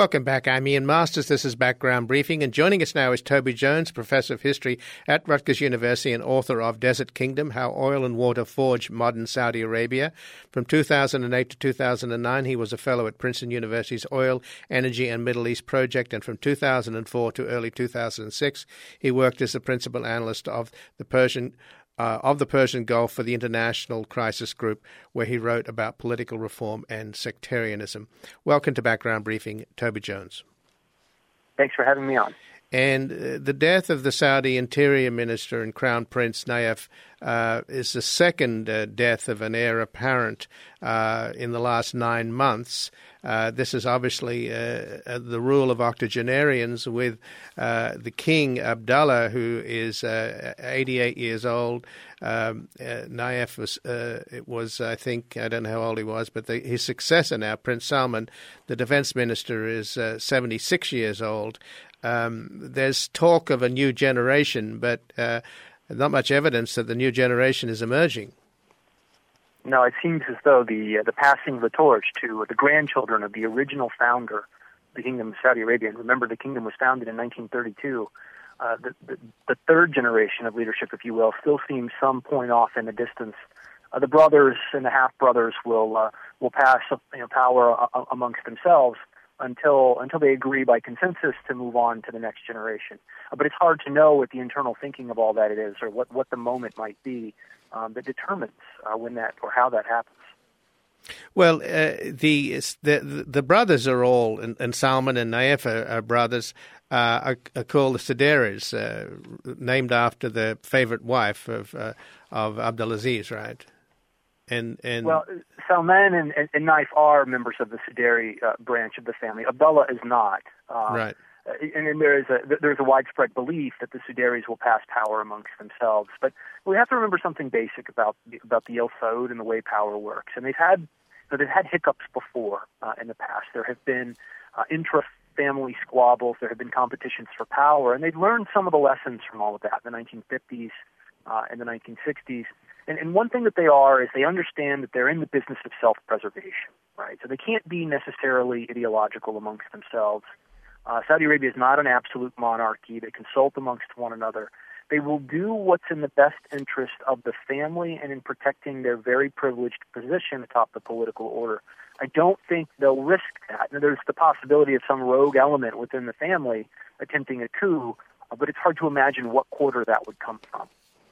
Welcome back. I'm Ian Masters. This is Background Briefing, and joining us now is Toby Jones, Professor of History at Rutgers University and author of Desert Kingdom, How Oil and Water Forged Modern Saudi Arabia. From 2008 to 2009, he was a fellow at Princeton University's Oil, Energy and Middle East Project, and from 2004 to early 2006, he worked as the principal analyst of the Persian Gulf for the International Crisis Group, where he wrote about political reform and sectarianism. Welcome to Background Briefing, Toby Jones. Thanks for having me on. And the death of the Saudi Interior Minister and Crown Prince Nayef is the second death of an heir apparent in the last 9 months. This is obviously the rule of octogenarians with the king, Abdullah, who is 88 years old. Nayef was, I think, I don't know how old he was, but his successor now, Prince Salman, the defense minister, is 76 years old. There's talk of a new generation, but not much evidence that the new generation is emerging. No, it seems as though the passing of the torch to the grandchildren of the original founder of the Kingdom of Saudi Arabia, and remember the kingdom was founded in 1932, the third generation of leadership, if you will, still seems some point off in the distance. The brothers and the half-brothers will pass power amongst themselves until they agree by consensus to move on to the next generation. But it's hard to know what the internal thinking of all that it is, or what the moment might be that determines when that or how that happens. Well, the brothers are all, and Salman and Nayef are brothers, are called the Sudaris, named after the favorite wife of Abdulaziz, right? Well, Salman and Naif are members of the Sudari branch of the family. Abdullah is not. Right. And then there's a widespread belief that the Sudaris will pass power amongst themselves. But we have to remember something basic about the Al Saud and the way power works. And they've had hiccups before in the past. There have been intra-family squabbles. There have been competitions for power, and they've learned some of the lessons from all of that in the 1950s and the 1960s. And one thing that they are is they understand that they're in the business of self-preservation, right? So they can't be necessarily ideological amongst themselves. Saudi Arabia is not an absolute monarchy. They consult amongst one another. They will do what's in the best interest of the family and in protecting their very privileged position atop the political order. I don't think they'll risk that. Now, there's the possibility of some rogue element within the family attempting a coup, but it's hard to imagine what quarter that would come from.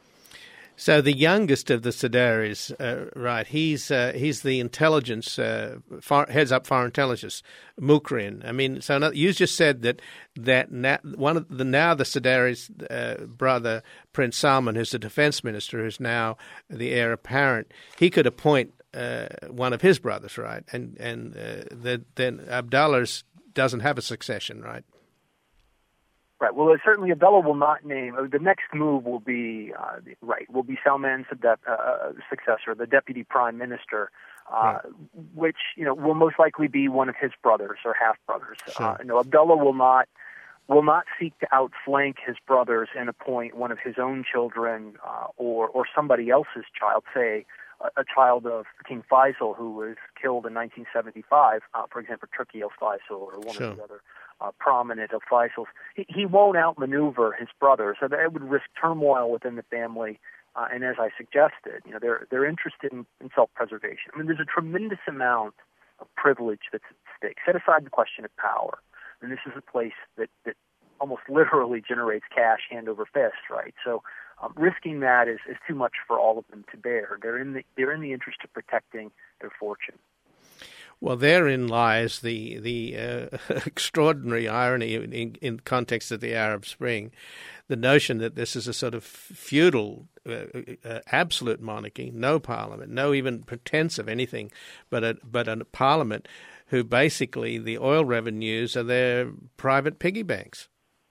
So the youngest of the Sudaris, right? He's the intelligence heads up foreign intelligence, Mukrin. I mean, so you just said that now the Sudaris brother Prince Salman, who's the defense minister, who's now the heir apparent, he could appoint one of his brothers, right? And then Abdullah doesn't have a succession, right? Right. Well, certainly Abdullah will not name. The next move will be Salman's successor, the deputy prime minister, which will most likely be one of his brothers or half brothers. Sure. Abdullah will not seek to outflank his brothers and appoint one of his own children or somebody else's child, say a child of King Faisal, who was killed in 1975. For example, Turki al Faisal or one of the other prominent of Faisal's. He won't outmaneuver his brother, so that it would risk turmoil within the family. And as I suggested, they're interested in self-preservation. I mean, there's a tremendous amount of privilege that's at stake. Set aside the question of power, and this is a place that almost literally generates cash hand over fist, right? So risking that is too much for all of them to bear. They're in the interest of protecting their fortune. Well, therein lies the extraordinary irony in the context of the Arab Spring, the notion that this is a sort of feudal, absolute monarchy, no parliament, no even pretense of anything, but a parliament who basically the oil revenues are their private piggy banks.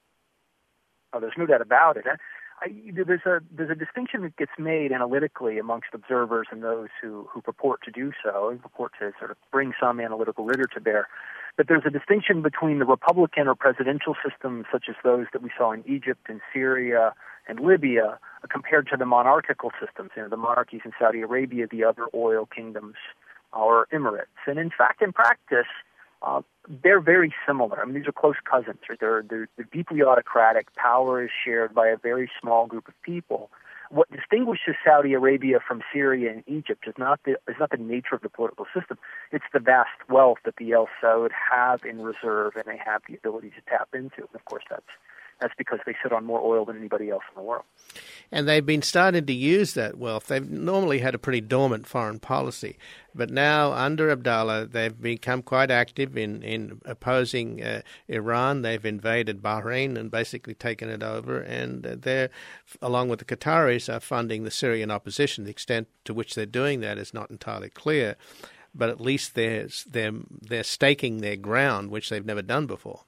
Oh, there's no doubt about it. There's a distinction that gets made analytically amongst observers and those who purport to do so and purport to sort of bring some analytical rigor to bear. But there's a distinction between the republican or presidential systems such as those that we saw in Egypt and Syria and Libya compared to the monarchical systems, the monarchies in Saudi Arabia, the other oil kingdoms, or emirates. And in fact, in practice, they're very similar. I mean, these are close cousins. Right? They're deeply autocratic. Power is shared by a very small group of people. What distinguishes Saudi Arabia from Syria and Egypt is not the nature of the political system. It's the vast wealth that the Al Saud have in reserve, and they have the ability to tap into. And of course, that's because they sit on more oil than anybody else in the world. And they've been starting to use that wealth. They've normally had a pretty dormant foreign policy, but now under Abdallah, they've become quite active in opposing Iran. They've invaded Bahrain and basically taken it over, and they're, along with the Qataris, are funding the Syrian opposition. The extent to which they're doing that is not entirely clear, but at least they're staking their ground, which they've never done before.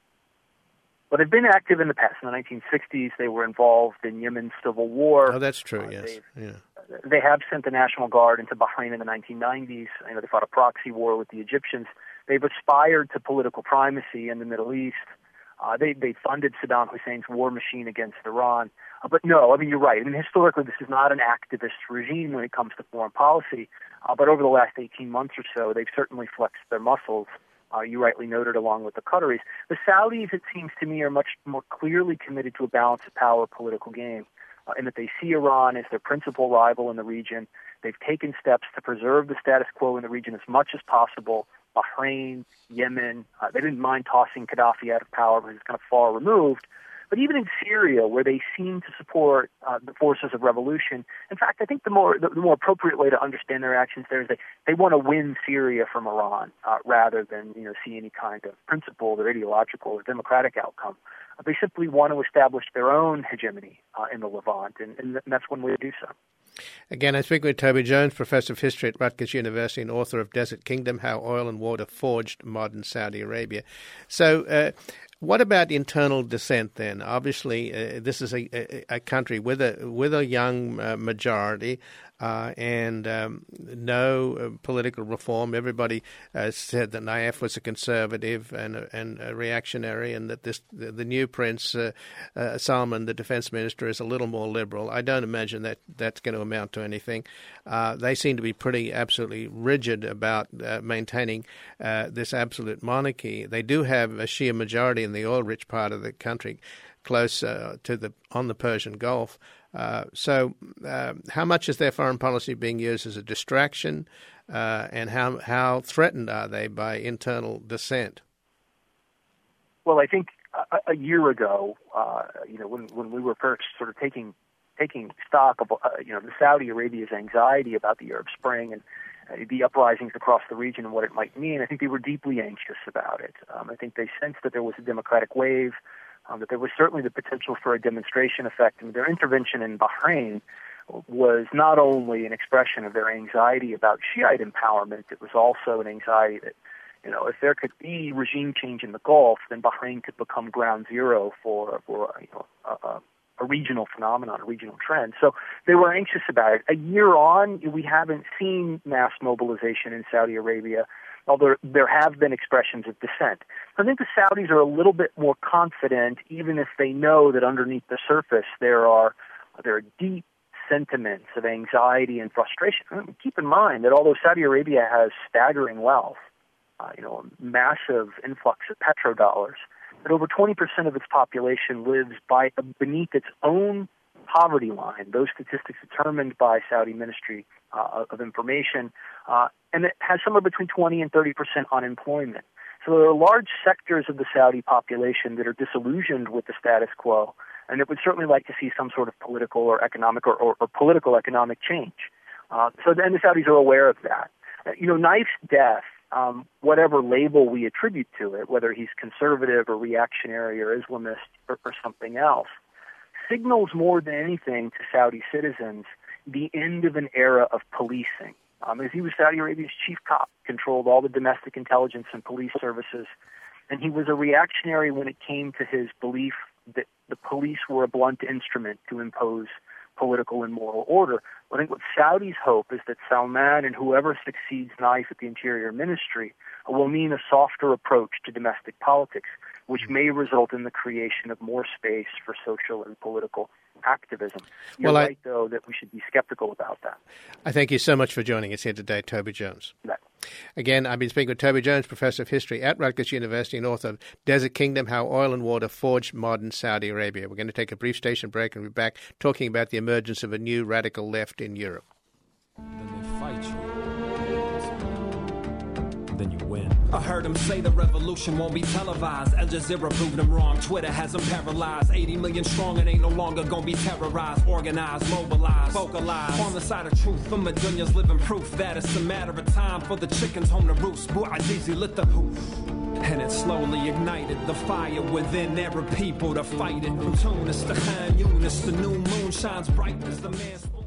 Well, they've been active in the past. In the 1960s, they were involved in Yemen's civil war. Oh, that's true, yes. They have sent the National Guard into Bahrain in the 1990s. They fought a proxy war with the Egyptians. They've aspired to political primacy in the Middle East. They funded Saddam Hussein's war machine against Iran. But no, I mean, you're right. I mean, historically, this is not an activist regime when it comes to foreign policy. But over the last 18 months or so, they've certainly flexed their muscles. You rightly noted, along with the Qataris. The Saudis, it seems to me, are much more clearly committed to a balance of power political game, in that they see Iran as their principal rival in the region. They've taken steps to preserve the status quo in the region as much as possible. Bahrain, Yemen, they didn't mind tossing Gaddafi out of power because it's kind of far removed. But even in Syria, where they seem to support the forces of revolution, in fact, I think the more appropriate way to understand their actions there is they want to win Syria from Iran rather than see any kind of principled or ideological or democratic outcome. They simply want to establish their own hegemony in the Levant, and that's one way to do so. Again, I'm speaking with Toby Jones, Professor of History at Rutgers University and author of Desert Kingdom, How Oil and Water Forged Modern Saudi Arabia. So what about internal dissent then? Obviously, this is a country with a young majority and no political reform. Everybody said that Nayef was a conservative and a reactionary, and that the new Prince Salman, the defense minister, is a little more liberal. I don't imagine that that's going to amount to anything. They seem to be absolutely rigid about maintaining this absolute monarchy. They do have a Shia majority in the oil-rich part of the country, close on the Persian Gulf. So how much is their foreign policy being used as a distraction, and how threatened are they by internal dissent? Well, I think a year ago, when we were first sort of taking stock of the Saudi Arabia's anxiety about the Arab Spring and the uprisings across the region and what it might mean, I think they were deeply anxious about it. I think they sensed that there was a democratic wave, that there was certainly the potential for a demonstration effect. And their intervention in Bahrain was not only an expression of their anxiety about Shiite empowerment, it was also an anxiety that, if there could be regime change in the Gulf, then Bahrain could become ground zero for a regional phenomenon, a regional trend. So they were anxious about it. A year on, we haven't seen mass mobilization in Saudi Arabia, although there have been expressions of dissent. I think the Saudis are a little bit more confident, even if they know that underneath the surface there are deep sentiments of anxiety and frustration. Keep in mind that although Saudi Arabia has staggering wealth, a massive influx of petrodollars, that over 20% of its population lives beneath its own poverty line, those statistics determined by Saudi Ministry of Information, and it has somewhere between 20 and 30% unemployment. So there are large sectors of the Saudi population that are disillusioned with the status quo, and it would certainly like to see some sort of political or economic or political economic change. So then the Saudis are aware of that. Nayef's death, whatever label we attribute to it, whether he's conservative or reactionary or Islamist or something else, signals more than anything to Saudi citizens the end of an era of policing. As he was Saudi Arabia's chief cop, controlled all the domestic intelligence and police services, and he was a reactionary when it came to his belief that the police were a blunt instrument to impose political and moral order. I think what Saudis hope is that Salman and whoever succeeds Nayef at the Interior Ministry will mean a softer approach to domestic politics, which may result in the creation of more space for social and political activism. You're right, though, that we should be skeptical about that. I thank you so much for joining us here today, Toby Jones. Right. Again, I've been speaking with Toby Jones, Professor of History at Rutgers University and author of Desert Kingdom, How Oil and Water Forged Modern Saudi Arabia. We're going to take a brief station break and we'll be back talking about the emergence of a new radical left in Europe. Then they fight you. Then you win. I heard them say the revolution won't be televised. Al Jazeera proved them wrong. Twitter has them paralyzed. 80 million strong and ain't no longer gonna be terrorized. Organized, mobilized, vocalized. On the side of truth, from Medunya's living proof that it's a matter of time for the chickens home to roost. Bouazizi lit the poof. And it slowly ignited the fire within Arab people to fight it. From Tunis to Khan Yunis, the new moon shines bright as the man's...